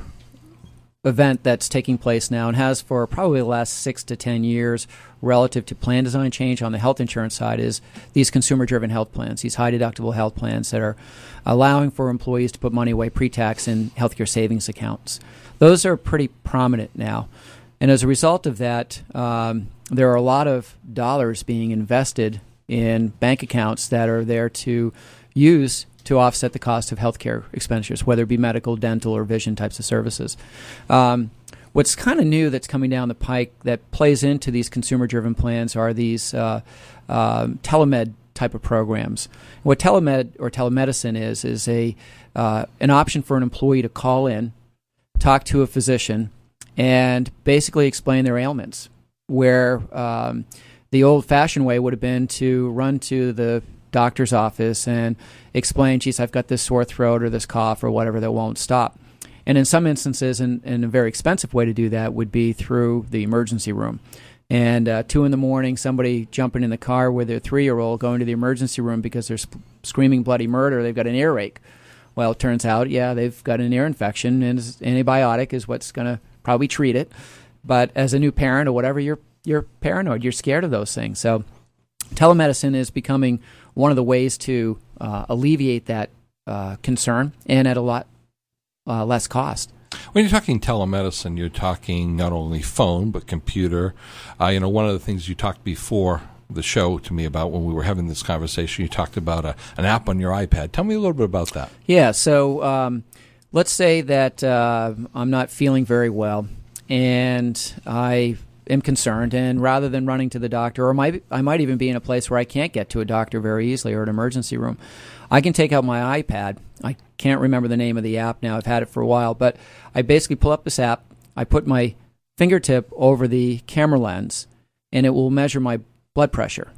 event that's taking place now and has for probably the last six to ten years relative to plan design change on the health insurance side is these consumer-driven health plans, these high-deductible health plans that are allowing for employees to put money away pre-tax in healthcare savings accounts. Those are pretty prominent now. And as a result of that, um, there are a lot of dollars being invested in bank accounts that are there to use to offset the cost of healthcare expenditures, whether it be medical, dental, or vision types of services. Um, what's kind of new that's coming down the pike that plays into these consumer-driven plans are these uh, uh, telemed type of programs. What telemed or telemedicine is is a uh, an option for an employee to call in, talk to a physician, and basically explain their ailments. where um, the old-fashioned way would have been to run to the doctor's office and explain, geez, I've got this sore throat or this cough or whatever that won't stop. And in some instances, and, and a very expensive way to do that would be through the emergency room. And uh, two in the morning, somebody jumping in the car with their three-year-old going to the emergency room because they're sp- screaming bloody murder, they've got an earache. Well, it turns out, yeah, they've got an ear infection, and antibiotic is what's going to probably treat it. But as a new parent or whatever, you're you're paranoid. You're scared of those things. So telemedicine is becoming one of the ways to uh, alleviate that uh, concern, and at a lot uh, less cost. When you're talking telemedicine, you're talking not only phone but computer. Uh, you know, one of the things you talked before the show to me about when we were having this conversation, you talked about a, an app on your iPad. Tell me a little bit about that. Yeah, so um, let's say that uh, I'm not feeling very well, and I am concerned, and rather than running to the doctor, or might, I might even be in a place where I can't get to a doctor very easily or an emergency room, I can take out my iPad. I can't remember the name of the app now. I've had it for a while, but I basically pull up this app, I put my fingertip over the camera lens, and it will measure my blood pressure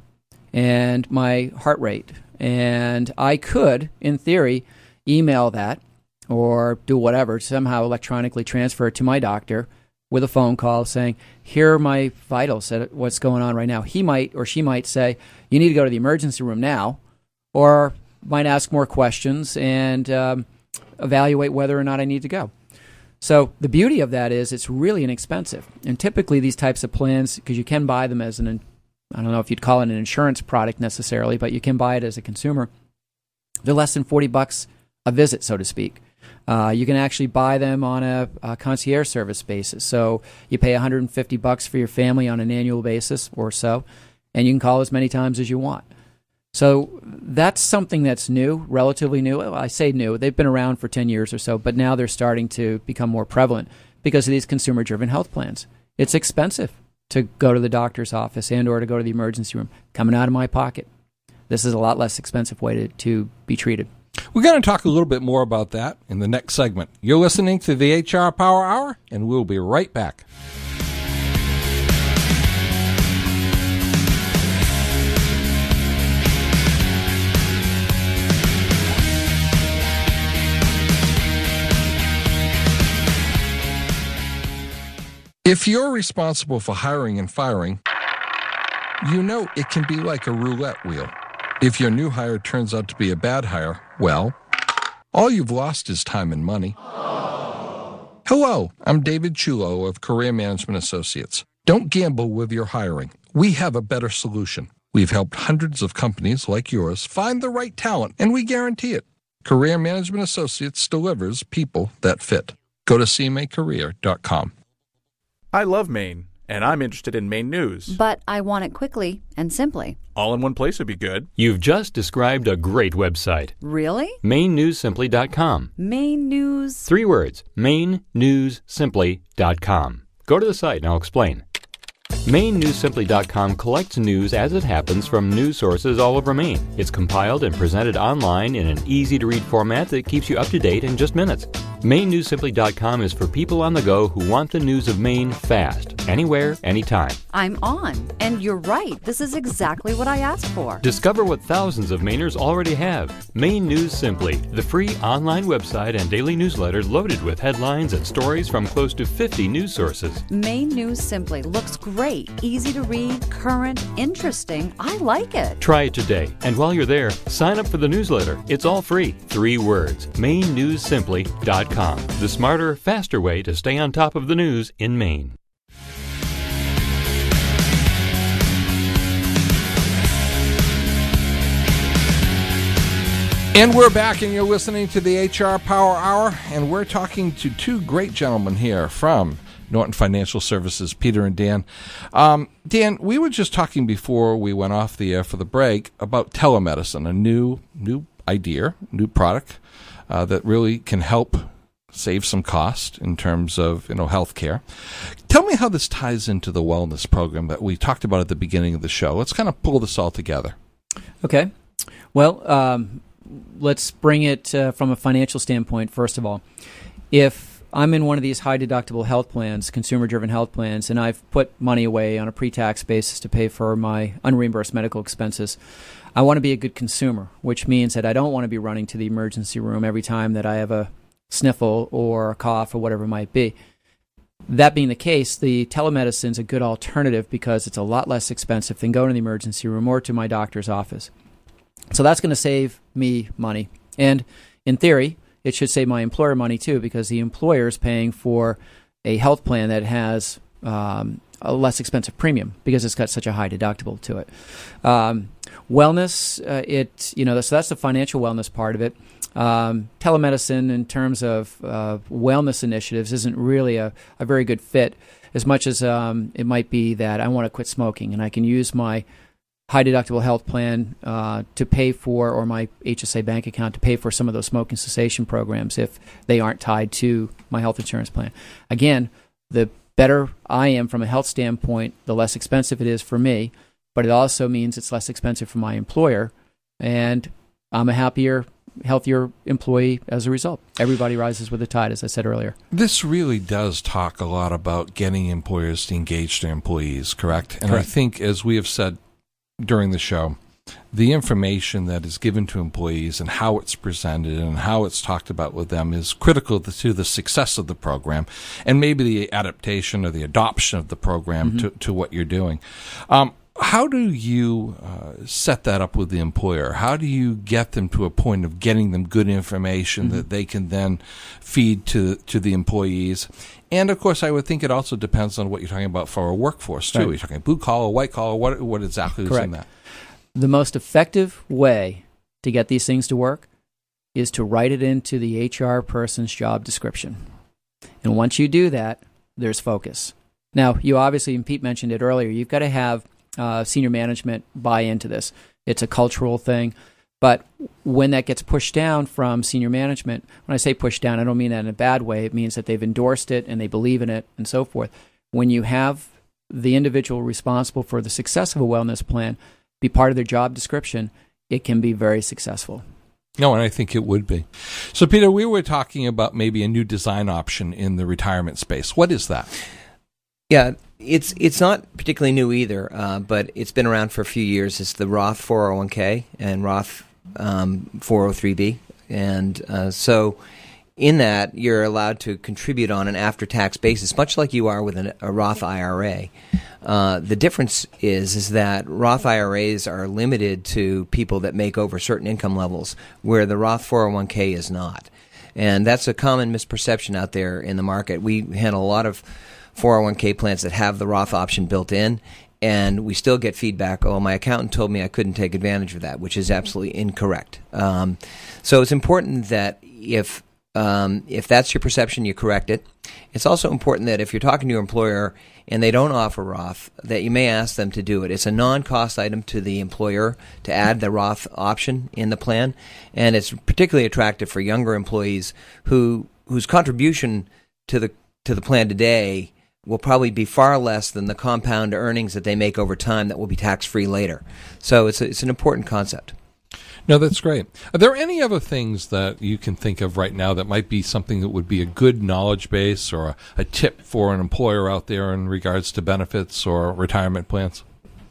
and my heart rate. And I could, in theory, email that or do whatever, somehow electronically transfer it to my doctor with a phone call saying, here are my vitals, what's going on right now. He might or she might say, you need to go to the emergency room now, or might ask more questions and um, evaluate whether or not I need to go. So the beauty of that is it's really inexpensive. And typically these types of plans, because you can buy them as an, I don't know if you'd call it an insurance product necessarily, but you can buy it as a consumer. They're less than forty bucks a visit, so to speak. Uh, you can actually buy them on a, a concierge service basis. So you pay one hundred fifty bucks for your family on an annual basis or so, and you can call as many times as you want. So that's something that's new, relatively new. Well, I say new. They've been around for ten years or so, but now they're starting to become more prevalent because of these consumer-driven health plans. It's expensive to go to the doctor's office and or to go to the emergency room, coming out of my pocket. This is a lot less expensive way to, to be treated. We're going to talk a little bit more about that in the next segment. You're listening to the H R Power Hour, and we'll be right back. If you're responsible for hiring and firing, you know it can be like a roulette wheel. If your new hire turns out to be a bad hire, well, all you've lost is time and money. Hello, I'm David Chulo of Career Management Associates. Don't gamble with your hiring. We have a better solution. We've helped hundreds of companies like yours find the right talent, and we guarantee it. Career Management Associates delivers people that fit. Go to c m a career dot com. I love Maine, and I'm interested in Maine news. But I want it quickly and simply. All in one place would be good. You've just described a great website. Really? Maine News Simply dot com. Maine News. Three words. Maine News Simply dot com. Go to the site and I'll explain. Maine News Simply dot com collects news as it happens from news sources all over Maine. It's compiled and presented online in an easy-to-read format that keeps you up to date in just minutes. Maine News Simply dot com is for people on the go who want the news of Maine fast, anywhere, anytime. I'm on. And you're right. This is exactly what I asked for. Discover what thousands of Mainers already have. Maine News Simply, the free online website and daily newsletter loaded with headlines and stories from close to fifty news sources. Maine News Simply looks great, easy to read, current, interesting. I like it. Try it today. And while you're there, sign up for the newsletter. It's all free. Three words. Maine News Simply dot com. The smarter, faster way to stay on top of the news in Maine. And we're back, and you're listening to the H R Power Hour, and we're talking to two great gentlemen here from Norton Financial Services, Peter and Dan. Um, Dan, we were just talking before we went off the air for the break about telemedicine, a new new idea, new product uh, that really can help save some cost in terms of, you know, healthcare. Tell me how this ties into the wellness program that we talked about at the beginning of the show. Let's kind of pull this all together. Okay. Well, um, let's bring it uh, from a financial standpoint, first of all. If I'm in one of these high-deductible health plans, consumer-driven health plans, and I've put money away on a pre-tax basis to pay for my unreimbursed medical expenses. I want to be a good consumer, which means that I don't want to be running to the emergency room every time that I have a sniffle or a cough or whatever it might be. That being the case, the telemedicine is a good alternative because it's a lot less expensive than going to the emergency room or to my doctor's office. So that's going to save me money. And in theory, it should save my employer money too, because the employer is paying for a health plan that has um, a less expensive premium because it's got such a high deductible to it. Um, wellness, uh, it you know, so that's the financial wellness part of it. Um, telemedicine, in terms of uh, wellness initiatives, isn't really a, a very good fit. As much as um, it might be that I want to quit smoking, and I can use my high deductible health plan uh, to pay for, or my H S A bank account to pay for some of those smoking cessation programs if they aren't tied to my health insurance plan. Again, the better I am from a health standpoint, the less expensive it is for me, but it also means it's less expensive for my employer, and I'm a happier, healthier employee as a result. Everybody rises with the tide, as I said earlier. This really does talk a lot about getting employers to engage their employees, correct? And correct. I think, as we have said during the show, the information that is given to employees and how it's presented and how it's talked about with them is critical to the success of the program and maybe the adaptation or the adoption of the program mm-hmm. to, to what you're doing. Um, how do you uh, set that up with the employer? How do you get them to a point of getting them good information mm-hmm. that they can then feed to to the employees? And, of course, I would think it also depends on what you're talking about for a workforce, too. Right. You're talking blue collar, white collar, what what exactly is in that? The most effective way to get these things to work is to write it into the H R person's job description. And once you do that, there's focus. Now, you obviously, and Pete mentioned it earlier, you've got to have uh, senior management buy into this. It's a cultural thing. But when that gets pushed down from senior management, when I say pushed down, I don't mean that in a bad way. It means that they've endorsed it and they believe in it and so forth. When you have the individual responsible for the success of a wellness plan be part of their job description, it can be very successful. No, and I think it would be. So, Peter, we were talking about maybe a new design option in the retirement space. What is that? Yeah, it's it's not particularly new either, uh, but it's been around for a few years. It's the Roth four oh one k and Roth um, four oh three b. And uh, so in that, you're allowed to contribute on an after-tax basis, much like you are with an, a Roth I R A. Uh, the difference is is that Roth I R As are limited to people that make over certain income levels, where the Roth four oh one k is not. And that's a common misperception out there in the market. We handle a lot of four oh one k plans that have the Roth option built in, and we still get feedback, oh, my accountant told me I couldn't take advantage of that, which is absolutely incorrect. Um, so it's important that if Um, if that's your perception, you correct it. It's also important that if you're talking to your employer and they don't offer Roth, that you may ask them to do it. It's a non-cost item to the employer to add the Roth option in the plan, and it's particularly attractive for younger employees who whose contribution to the to the plan today will probably be far less than the compound earnings that they make over time that will be tax-free later. So it's a, it's an important concept. No, that's great. Are there any other things that you can think of right now that might be something that would be a good knowledge base or a, a tip for an employer out there in regards to benefits or retirement plans?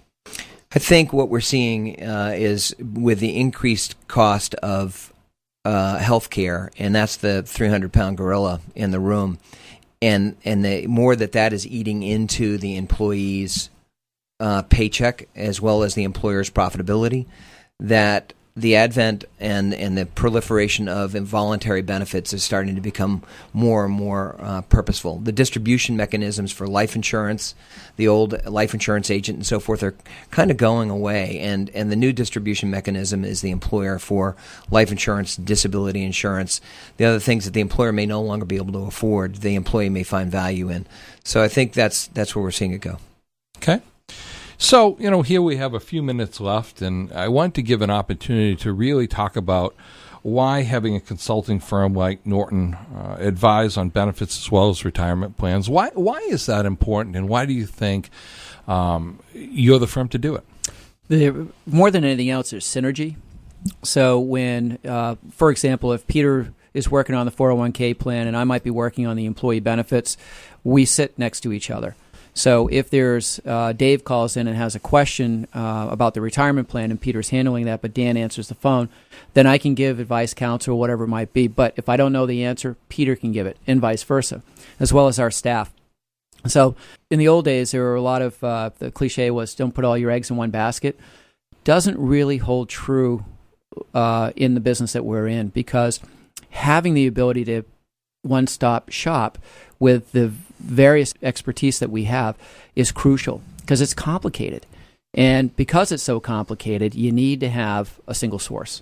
I think what we're seeing uh, is with the increased cost of uh, health care, and that's the three hundred pound gorilla in the room, and, and the more that that is eating into the employee's uh, paycheck as well as the employer's profitability, that the advent and, and the proliferation of involuntary benefits is starting to become more and more uh, purposeful. The distribution mechanisms for life insurance, the old life insurance agent and so forth, are kind of going away. And, and the new distribution mechanism is the employer for life insurance, disability insurance. The other things that the employer may no longer be able to afford, the employee may find value in. So I think that's that's where we're seeing it go. Okay. So, you know, here we have a few minutes left, and I want to give an opportunity to really talk about why having a consulting firm like Norton uh, advise on benefits as well as retirement plans. Why why is that important, and why do you think um, you're the firm to do it? The, more than anything else, there's synergy. So when, uh, for example, if Peter is working on the four oh one k plan and I might be working on the employee benefits, we sit next to each other. So if there's uh, Dave calls in and has a question uh, about the retirement plan and Peter's handling that, but Dan answers the phone, then I can give advice, counsel, or whatever it might be. But if I don't know the answer, Peter can give it, and vice versa, as well as our staff. So in the old days, there were a lot of, uh, the cliche was don't put all your eggs in one basket. Doesn't really hold true uh, in the business that we're in, because having the ability to one-stop shop with the various expertise that we have is crucial, because it's complicated. And because it's so complicated, you need to have a single source.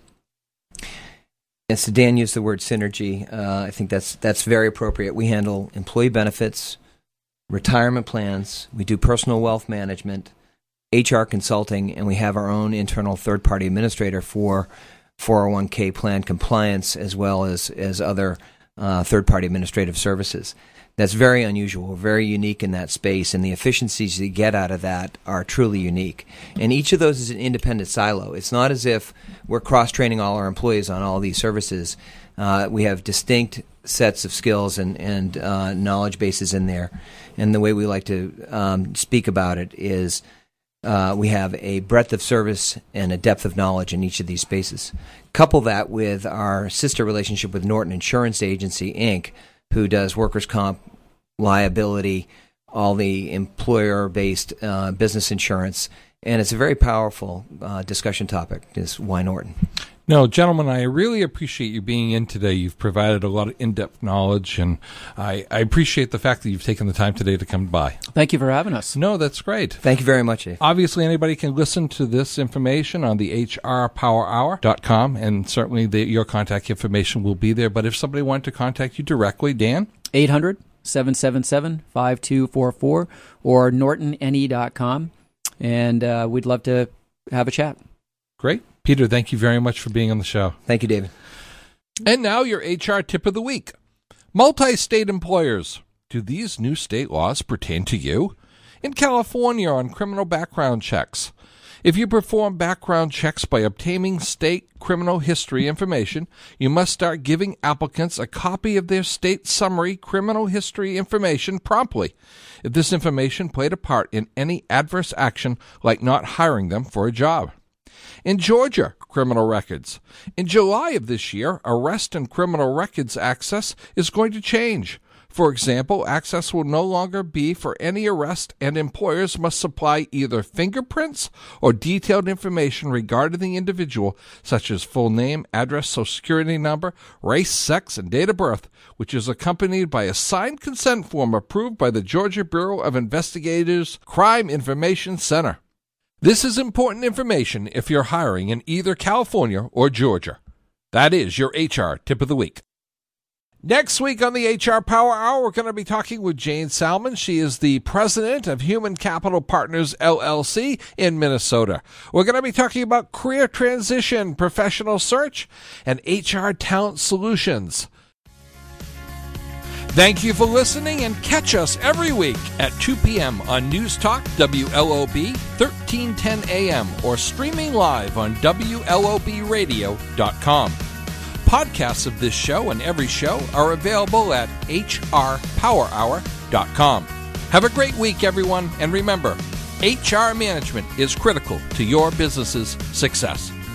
Yes, Dan used the word synergy. Uh, I think that's that's very appropriate. We handle employee benefits, retirement plans, we do personal wealth management, H R consulting, and we have our own internal third-party administrator for four oh one k plan compliance, as well as, as other uh, third-party administrative services. That's very unusual, very unique in that space, and the efficiencies you get out of that are truly unique. And each of those is an independent silo. It's not as if we're cross-training all our employees on all these services. Uh, we have distinct sets of skills and, and uh, knowledge bases in there. And the way we like to um, speak about it is uh, we have a breadth of service and a depth of knowledge in each of these spaces. Couple that with our sister relationship with Norton Insurance Agency, Incorporated, who does workers' comp, liability, all the employer-based uh, business insurance. And it's a very powerful uh, discussion topic, is why Norton. No, gentlemen, I really appreciate you being in today. You've provided a lot of in-depth knowledge, and I, I appreciate the fact that you've taken the time today to come by. Thank you for having us. No, that's great. Thank you very much, Dave. Obviously, anybody can listen to this information on the H R power hour dot com, and certainly the, your contact information will be there. But if somebody wanted to contact you directly, Dan? eight hundred, seven seven seven, five two four four or norton n e dot com, and uh, we'd love to have a chat. Great. Peter, thank you very much for being on the show. Thank you, David. And now your H R tip of the week. Multi-state employers. Do these new state laws pertain to you? In California, on criminal background checks. If you perform background checks by obtaining state criminal history information, you must start giving applicants a copy of their state summary criminal history information promptly. If this information played a part in any adverse action, like not hiring them for a job. In Georgia, criminal records. In July of this year, arrest and criminal records access is going to change. For example, access will no longer be for any arrest, and employers must supply either fingerprints or detailed information regarding the individual, such as full name, address, social security number, race, sex, and date of birth, which is accompanied by a signed consent form approved by the Georgia Bureau of Investigators Crime Information Center. This is important information if you're hiring in either California or Georgia. That is your H R tip of the week. Next week on the H R Power Hour, we're going to be talking with Jane Salmon. She is the president of Human Capital Partners, L L C in Minnesota. We're going to be talking about career transition, professional search, and H R talent solutions. Thank you for listening, and catch us every week at two p.m. on News Talk W L O B thirteen ten A M or streaming live on W L O B radio dot com. Podcasts of this show and every show are available at H R power hour dot com. Have a great week, everyone, and remember, H R management is critical to your business's success.